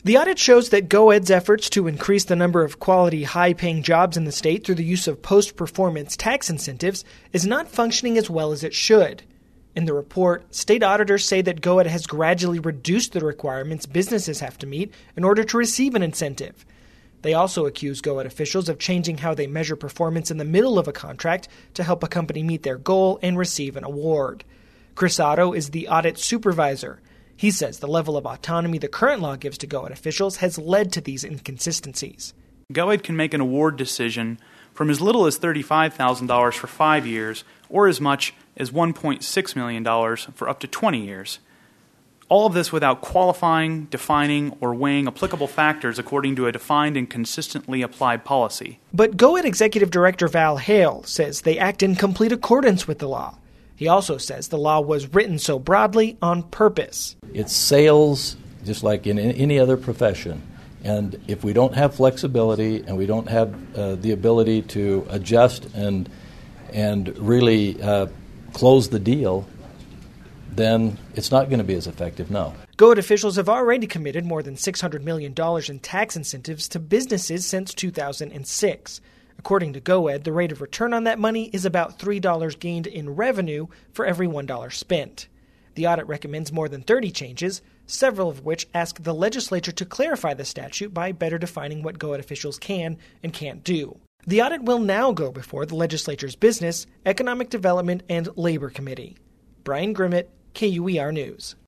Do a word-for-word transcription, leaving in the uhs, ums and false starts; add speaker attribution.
Speaker 1: The audit shows that GoEd's efforts to increase the number of quality, high-paying jobs in the state through the use of post-performance tax incentives is not functioning as well as it should. In the report, state auditors say that GoEd has gradually reduced the requirements businesses have to meet in order to receive an incentive. They also accuse GoEd officials of changing how they measure performance in the middle of a contract to help a company meet their goal and receive an award. Chris Otto is the audit supervisor. He says the level of autonomy the current law gives to GoEd officials has led to these inconsistencies.
Speaker 2: GoEd can make an award decision from as little as thirty-five thousand dollars for five years or as much as one point six million dollars for up to twenty years. All of this without qualifying, defining, or weighing applicable factors according to a defined and consistently applied policy.
Speaker 1: But GoEd Executive Director Val Hale says they act in complete accordance with the law. He also says the law was written so broadly on purpose.
Speaker 3: It's sales, just like in any other profession. And if we don't have flexibility and we don't have uh, the ability to adjust and and really uh, close the deal, then it's not going to be as effective, no.
Speaker 1: GoEd officials have already committed more than six hundred million dollars in tax incentives to businesses since two thousand six. According to GoEd, the rate of return on that money is about three dollars gained in revenue for every one dollar spent. The audit recommends more than thirty changes, several of which ask the legislature to clarify the statute by better defining what GoEd officials can and can't do. The audit will now go before the legislature's Business, Economic Development, and Labor Committee. Brian Grimmett, K U E R News.